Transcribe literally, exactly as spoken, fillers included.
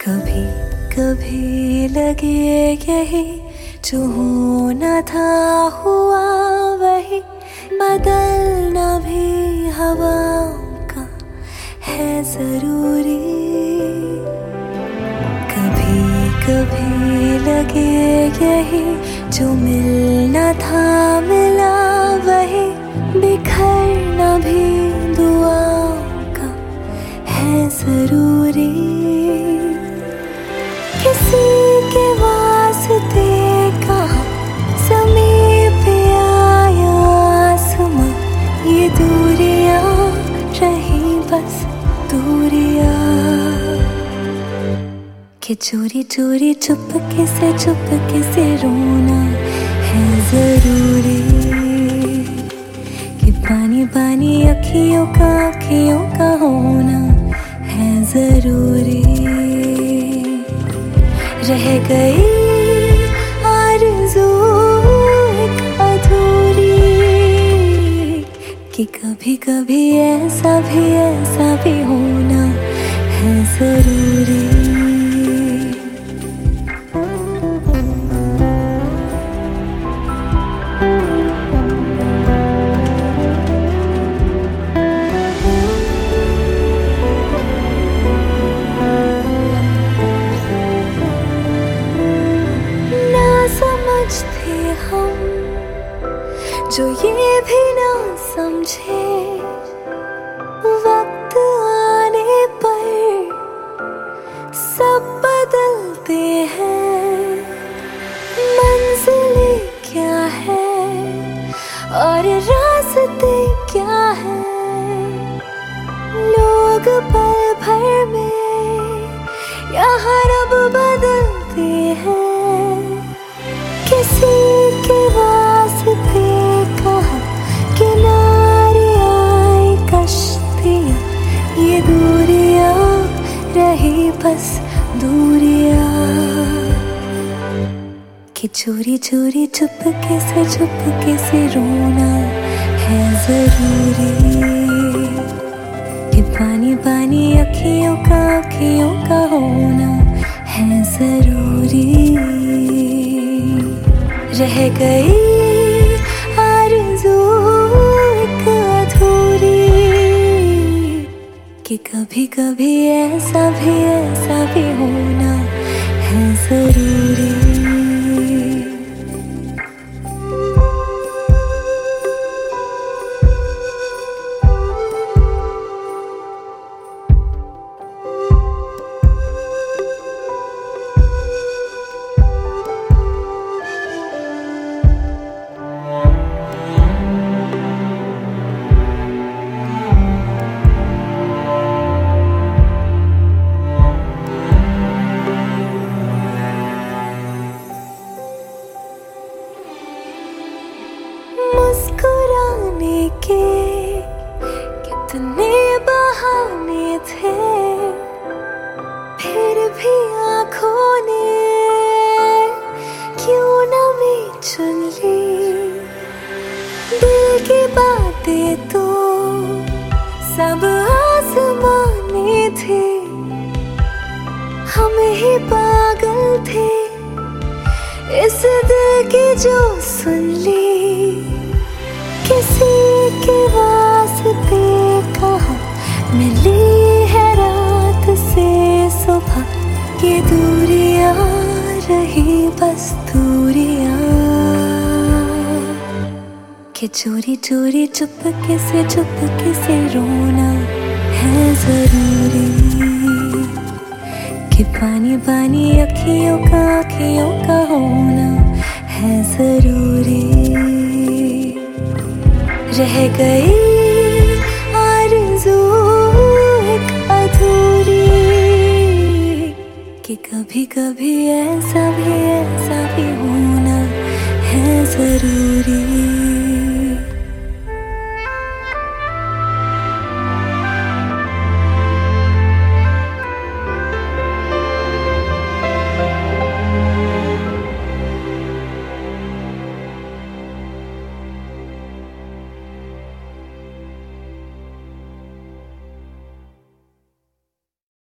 कभी कभी लगे यही जो होना था हुआ वही, बदलना भी हवाओं का है जरूरी। कभी कभी लगे यही जो मिलना था मिला वही, बिखरना भी दुआओं का है जरूरी। किसी के वास्ते कहाँ समीप आया आसमां, ये दूरियां रही बस दूरियां। कि चोरी चोरी चुपके से चुपके से रोना है जरूरी। कि पानी पानी अखियों का अखियों का होना है जरूरी। रह गई आरज़ू एक अधूरी, कि कभी कभी ऐसा भी ऐसा भी होना है जरूरी। समझते हम जो ये भी ना समझे, वक्त आने पर सब बदलते हैं। मंजिलें क्या है और रास्ते क्या है, लोग पल भर में यहाँ रब बदलते हैं। किसी के वास्ते कहाँ किनारे आए कश्तियाँ, ये दूरियां रही बस दूरियां। कि चोरी चोरी चुपके से चुपके से रोना है जरूरी। कि पानी पानी अखियों का अखियों का होना है जरूरी। रह गई आरज़ू एक अधूरी, कि कभी कभी ऐसा भी ऐसा भी होना है जरूरी। मुस्कुराने के कितने बहाने थे, फिर भी आँखों ने क्यों न मैं चुन ली। दिल की बातें तो सब आसमानी थी, हम ही पागल थे इस दिल की जो सुन ली। किसी के वास्ते कहाँ मिली है रात से सुबह, ये दूरियां रही बस दूरियां। कि चोरी चोरी चुपके से चुपके से रोना है जरूरी। कि पानी पानी अखियों का अखियों का होना है जरूरी। रह गई आरज़ू एक अधूरी, कि कभी कभी ऐसा भी ऐसा भी होना है जरूरी।